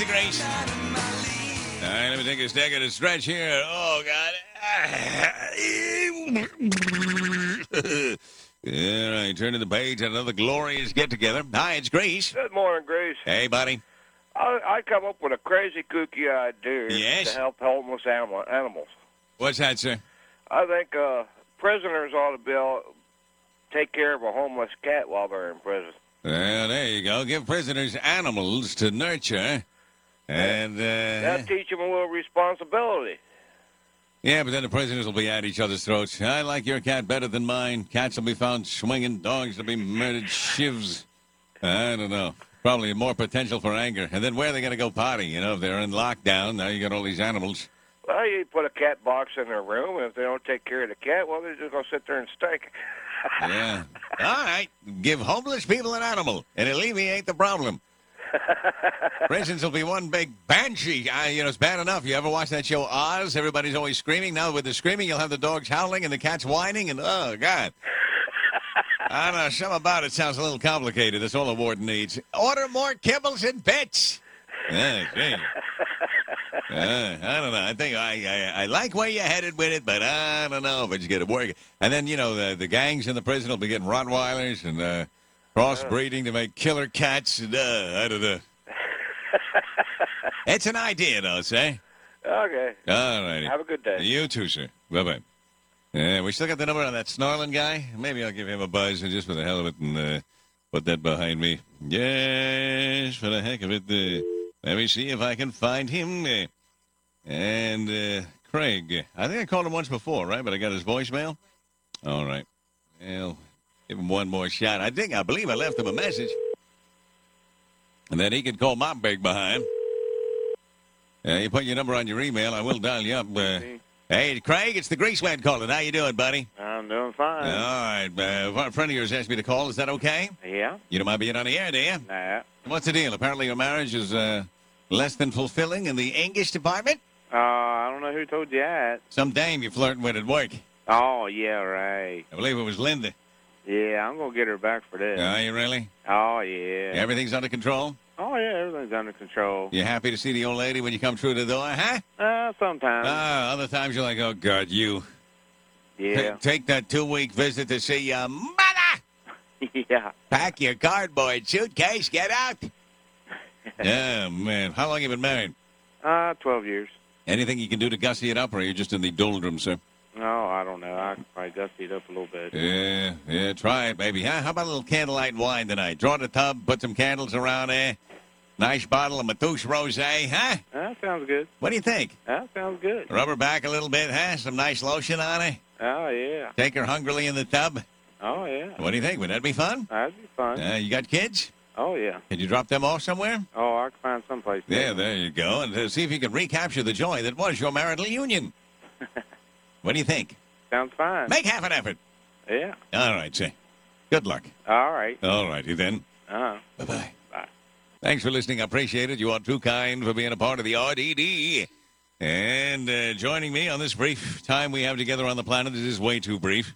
the Grace. All right, let me take a second to stretch here. Oh, God. All right, turn to the page. Another glorious get-together. Hi, it's Grace. Good morning, Grace. Hey, buddy. I come up with a crazy, kooky idea Yes? to help homeless animals. What's that, sir? I think prisoners ought to be able to take care of a homeless cat while they're in prison. Well, there you go. Give prisoners animals to nurture. And, That'll teach them a little responsibility. yeah, but then the prisoners will be at each other's throats. I like your cat better than mine. Cats will be found swinging. Dogs will be murdered shivs. I don't know. Probably more potential for anger. And then where are they going to go potty? You know, if they're in lockdown, now you got all these animals. Well, you put a cat box in their room, and if they don't take care of the cat, well, they're just going to sit there and stink. Yeah. All right. Give homeless people an animal and alleviate the problem. Prisons will be one big banshee. It's bad enough. You ever watch that show Oz? Everybody's always screaming. Now with the screaming, you'll have the dogs howling and the cats whining, and oh, God. I don't know. Something about it sounds a little complicated. That's all the warden needs. Order more kibbles and bits. Yeah, gee. I don't know. I think I like where you're headed with it, but I don't know if it's going to work. And then, the gangs in the prison will be getting Rottweilers and crossbreeding to make killer cats. And, I don't know. It's an idea, though, say. Okay. All righty. Have a good day. You too, sir. Bye-bye. We still got the number on that snarling guy? Maybe I'll give him a buzz just for the hell of it and put that behind me. Yes, for the heck of it. Let me see if I can find him. And Craig. I think I called him once before, right? But I got his voicemail. All right. Well, give him one more shot. I believe I left him a message. And then he could call my big behind. You put your number on your email. I will dial you up. Hey, Craig, it's the Grease Man calling. How you doing, buddy? I'm doing fine. All right. A friend of yours asked me to call. Is that okay? Yeah? You don't mind being on the air, do you? Nah. What's the deal? Apparently your marriage is less than fulfilling in the English department? I don't know who told you that. Some dame you're flirting with at work. Oh, yeah, right. I believe it was Linda. Yeah, I'm going to get her back for this. Are you really? Oh, yeah. Everything's under control? Oh, yeah, everything's under control. You happy to see the old lady when you come through the door, huh? Sometimes. Other times you're like, oh, God, you. Yeah. Take that 2-week visit to see your mother. Yeah. Pack your cardboard suitcase, get out. Oh, man. How long have you been married? 12 years. Anything you can do to gussy it up, or are you just in the doldrums, sir? No, I don't know. I could probably dusty it up a little bit. Yeah, try it, baby. Huh? How about a little candlelight wine tonight? Draw the tub, put some candles around there. Nice bottle of Matouche Rosé, huh? That sounds good. What do you think? That sounds good. Rub her back a little bit, huh? Some nice lotion on her. Oh, yeah. Take her hungrily in the tub. Oh, yeah. What do you think? Would that be fun? That'd be fun. You got kids? Oh, yeah. Can you drop them off somewhere? Oh, I can find someplace. Yeah, there you go. And see if you can recapture the joy that was your marital union. What do you think? Sounds fine. Make half an effort. Yeah. All right, say. Good luck. All right. All righty then. Uh-huh. Bye-bye. Bye. Thanks for listening. I appreciate it. You are too kind for being a part of the RDD. And joining me on this brief time we have together on the planet. It is way too brief.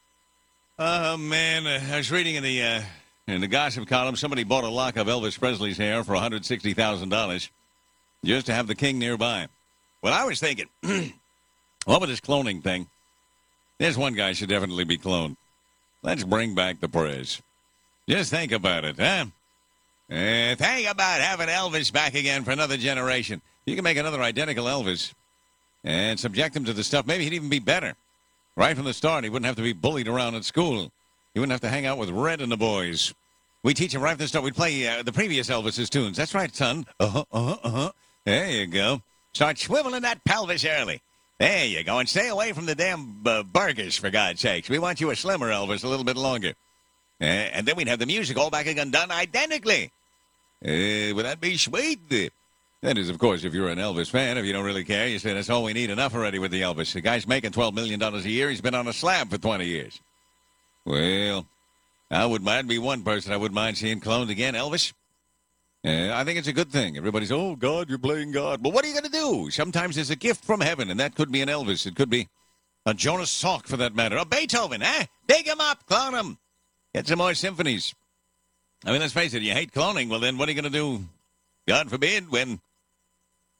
Oh, man. I was reading in the gossip column, somebody bought a lock of Elvis Presley's hair for $160,000 just to have the king nearby. Well, I was thinking, what with this cloning thing? There's one guy should definitely be cloned. Let's bring back the Prez. Just think about it, huh? Think about having Elvis back again for another generation. You can make another identical Elvis and subject him to the stuff. Maybe he'd even be better. Right from the start, he wouldn't have to be bullied around at school. He wouldn't have to hang out with Red and the boys. We teach him right from the start. We'd play the previous Elvis's tunes. That's right, son. There you go. Start swiveling that pelvis early. There you go. And stay away from the damn burgers, for God's sakes. We want you a slimmer Elvis a little bit longer. And then we'd have the music all back again done identically. Would that be sweet? That is, of course, if you're an Elvis fan. If you don't really care, you say that's all we need. Enough already with the Elvis. The guy's making $12 million a year. He's been on a slab for 20 years. Well, I'd be one person I wouldn't mind seeing cloned again, Elvis. I think it's a good thing. Everybody's, oh, God, you're playing God. But what are you going to do? Sometimes there's a gift from heaven, and that could be an Elvis. It could be a Jonas Salk, for that matter. A Beethoven, huh? Dig him up, clone him. Get some more symphonies. I mean, let's face it, you hate cloning. Well, then what are you going to do, God forbid, when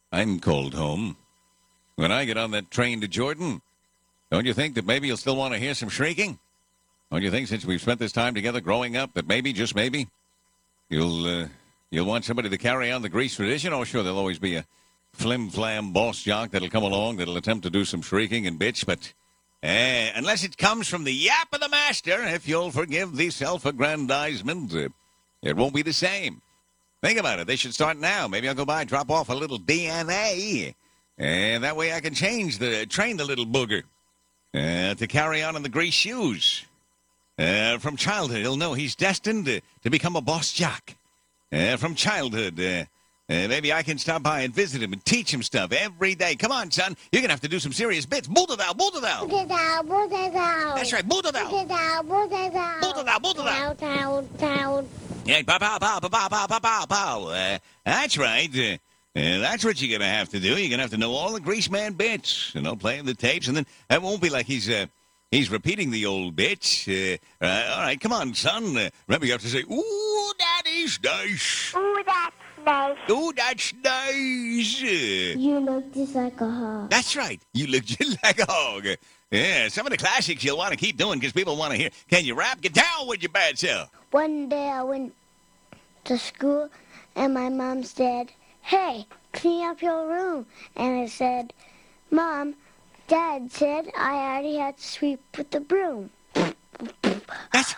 I'm cold home. When I get on that train to Jordan, don't you think that maybe you'll still want to hear some shrieking? Don't you think, since we've spent this time together growing up, that maybe, just maybe, you'll want somebody to carry on the Grease tradition? Oh, sure, there'll always be a flim-flam boss jock that'll come along that'll attempt to do some shrieking and bitch, but unless it comes from the yap of the master, if you'll forgive the self-aggrandizement, it won't be the same. Think about it. They should start now. Maybe I'll go by and drop off a little DNA. And that way I can train the little booger to carry on in the Grease shoes. From childhood, he'll know he's destined to become a boss jock. From childhood, maybe I can stop by and visit him and teach him stuff every day. Come on, son. You're going to have to do some serious bits. Boodle-dow, boodle-dow. Boodle-dow. That's right, boodle-dow. Boodle-dow. Boodle-dow, boodle-dow. Boodle-dow. Yeah, pow, pow, pow, pow, pow, pow, pow, pow. That's right. That's what you're going to have to do. You're going to have to know all the Grease Man bits, playing the tapes. And then it won't be like he's repeating the old bits. All right, come on, son. Remember, you have to say, ooh, daddy's nice. Ooh, that's nice. Ooh, that's nice. You look just like a hog. That's right. You look just like a hog. Yeah, some of the classics you'll want to keep doing because people want to hear. Can you rap? Get down with your bad self. One day I went to school and my mom said, "Hey, clean up your room." And I said, "Mom, Dad said I already had to sweep with the broom." That's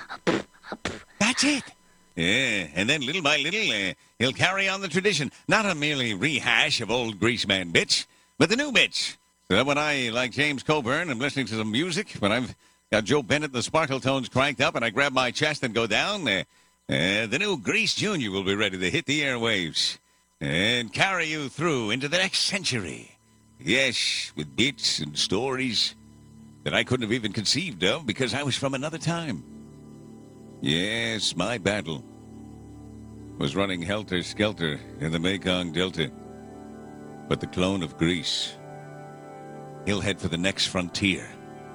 it. Yeah, and then little by little, he'll carry on the tradition. Not a merely rehash of old Grease Man bits, but the new bits. So that when I, like James Coburn, am listening to some music, when I've got Joe Bennett and the Sparkle Tones cranked up and I grab my chest and go down, the new Grease Jr. will be ready to hit the airwaves and carry you through into the next century. Yes, with bits and stories that I couldn't have even conceived of because I was from another time. Yes, my battle was running helter-skelter in the Mekong Delta. But the clone of Grease, he'll head for the next frontier.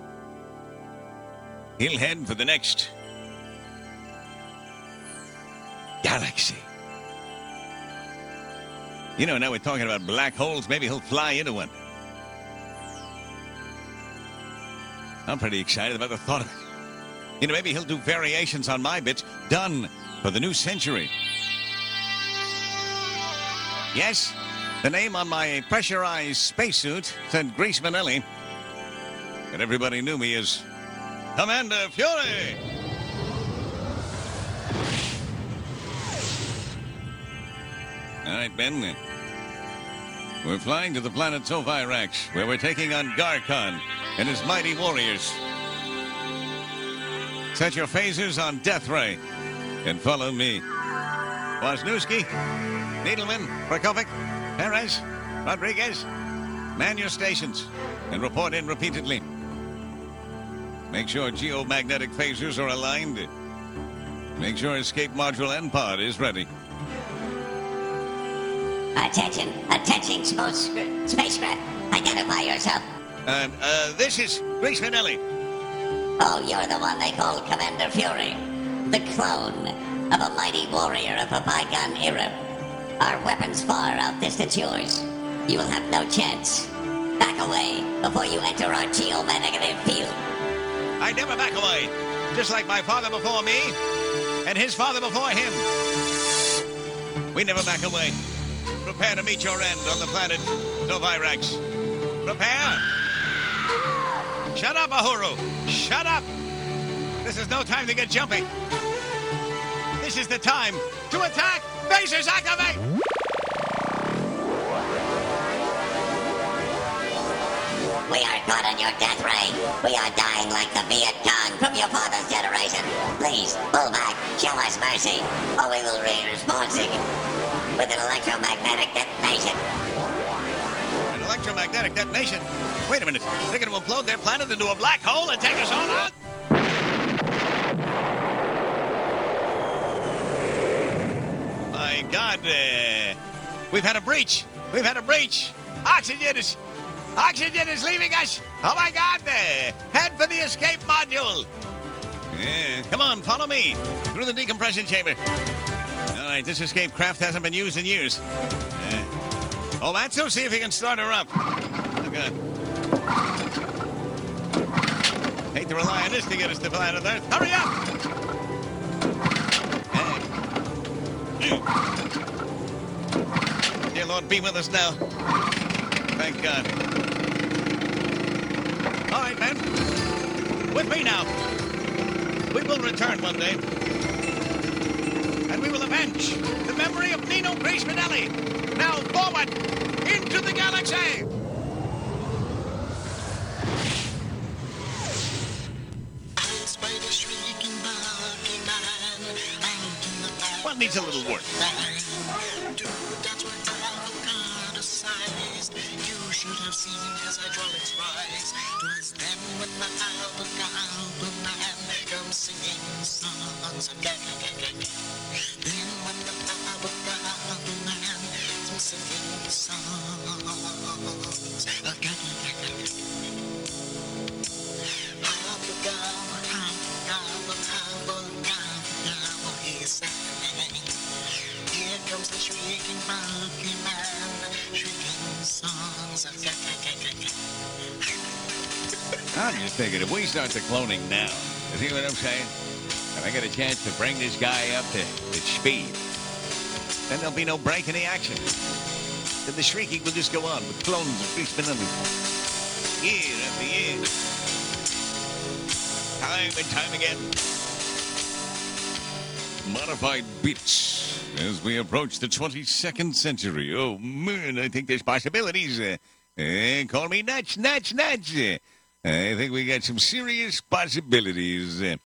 He'll head for the next galaxy. Now we're talking about black holes. Maybe he'll fly into one. I'm pretty excited about the thought of it. Maybe he'll do variations on my bits, done for the new century. Yes, the name on my pressurized spacesuit said Grease Manelli, but everybody knew me as Commander Fury. All right, Ben. We're flying to the planet Sovirax, where we're taking on Garkon and his mighty warriors. Set your phasers on Death Ray and follow me. Wisniewski, Needleman, Prokopik, Perez, Rodriguez, man your stations and report in repeatedly. Make sure geomagnetic phasers are aligned. Make sure escape module and pod is ready. Attention, spacecraft. Identify yourself. This is Grease Manelli. Oh, you're the one they call Commander Fury. The clone of a mighty warrior of a bygone era. Our weapons far outdistance yours. You will have no chance. Back away before you enter our geomagnetic field. I never back away. Just like my father before me and his father before him. We never back away. Prepare to meet your end on the planet Sovirax. Prepare. Shut up, Uhuru. Shut up. This is no time to get jumpy. This is the time to attack. Phasers activate. We are caught on your death ray. We are dying like the Viet Cong from your father's generation. Please, pull back. Show us mercy, or we will be responding with an electromagnetic detonation. An electromagnetic detonation? Wait a minute. They're going to implode their planet into a black hole and take us all out? My God, we've had a breach. We've had a breach. Oxygen is leaving us. Oh, my God. Head for the escape module. Yeah, come on, follow me. Through the decompression chamber. All right, this escape craft hasn't been used in years. Oh, Matsu, see if you can start her up. Okay. Hate to rely on this to get us to planet Earth. Hurry up! Dear Lord, be with us now. Thank God. All right, men. With me now. We will return one day. And we will avenge the memory of Nino Grace Minelli. Now forward into the galaxy! Well, needs a little work. You should have seen his hydraulics rise. 'Twas then when the album man comes singing songs again. Then when the album man comes singing songs again. He sang. Here comes the shrieking monkey man, shrieking songs again. I'm just thinking, if we start the cloning now, you see what I'm saying? And I get a chance to bring this guy up to speed, then there'll be no break in the action. Then the shrieking will just go on with clones of Grace Minelli. Year after year. Time and time again. Modified bits as we approach the 22nd century. Oh, man, I think there's possibilities. Call me nuts. I think we got some serious possibilities.